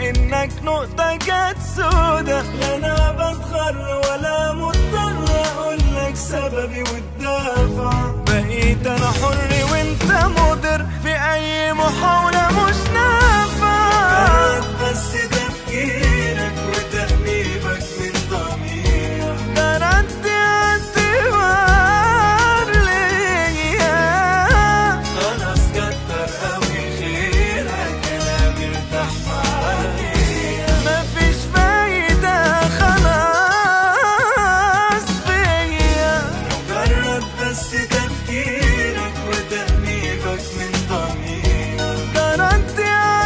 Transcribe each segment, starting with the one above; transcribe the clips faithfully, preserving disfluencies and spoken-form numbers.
انك نقطة جت سودا. لا انا بتغر ولا مضطر اقولك سببي والدافع، بقيت انا حر وانت مضر في اي محاولة مش نافعة. بس تفكيرك وتأنيبك من ضميرك كانت اعتبار ليا. خلاص كتر قوي خيرك انا مرتاح معايا، مفيش فايدة خلاص فيا. مجرد بس تفكيرك وتأنيبك من ضميرك كانت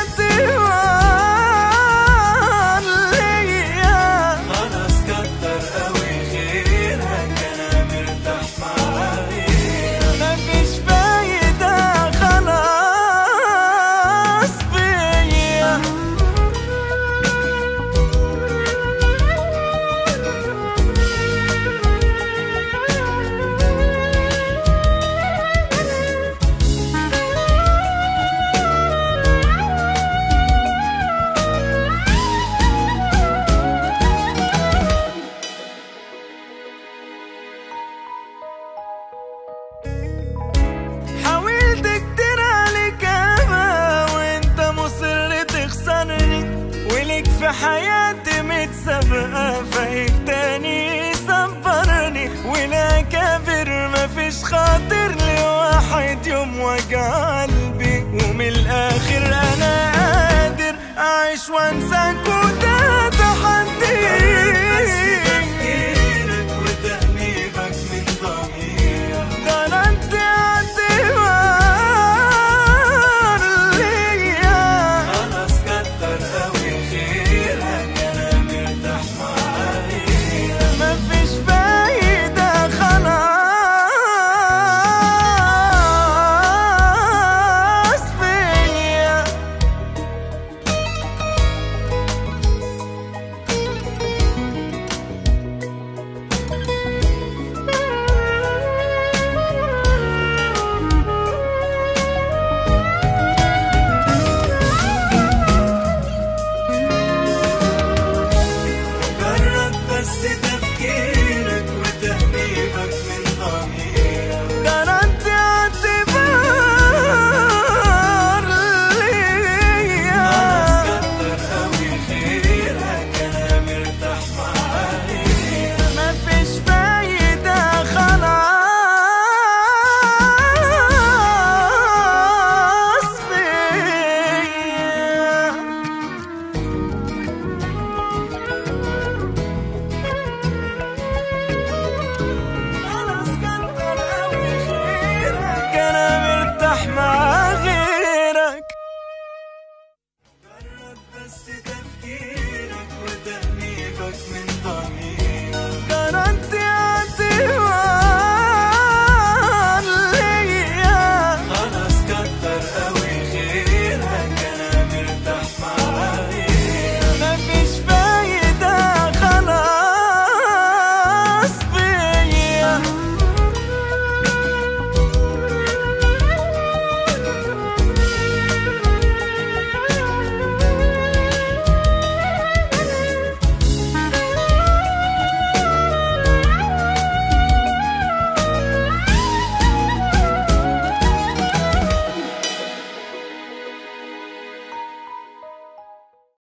اعتبار ليا. خلاص كتر قوي خيرك انا مرتاح معايا، مفيش فايدة خلاص فيا. حاولت كتير عليك اما وانت مصر تخسرني، وليك في حياتي متسابقة فايق تاني صبرني. ولا كافر مفيش خاطر لواحد يوم وجع قلبي، ومن الآخر